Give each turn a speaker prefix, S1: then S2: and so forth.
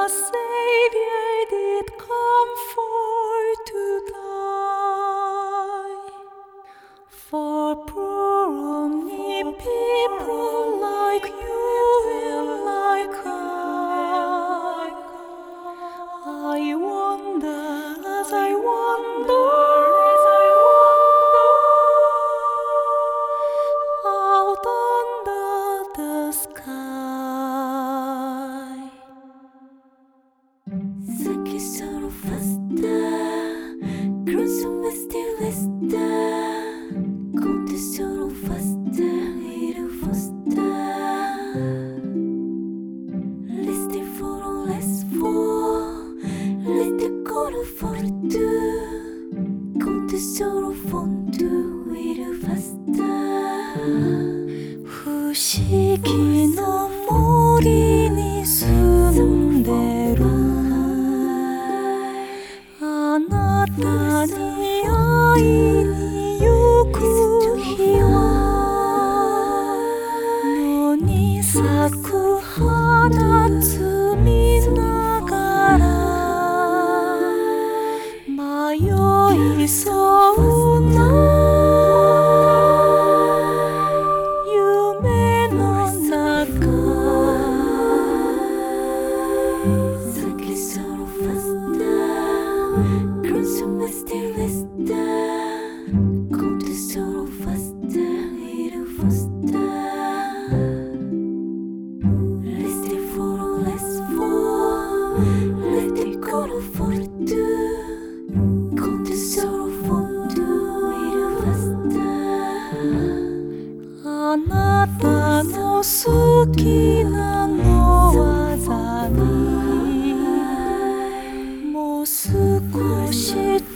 S1: Savior did come for to die for poor only people like you and like I wonder as I wonder out under the sky. Sucky solo faster, crossing with still lister. Conte solo faster, little faster. Listing for less for, little color for two. Conte solo font, little faster. 不思議の森に住んでるあなたに会いに行く日は野に咲く花摘みながら迷いそうなCrossing with still lister, conte solo faster, little faster. Listing for less for, let it go for two. Conte solo font, little faster. あなたの好きなの技にもう少し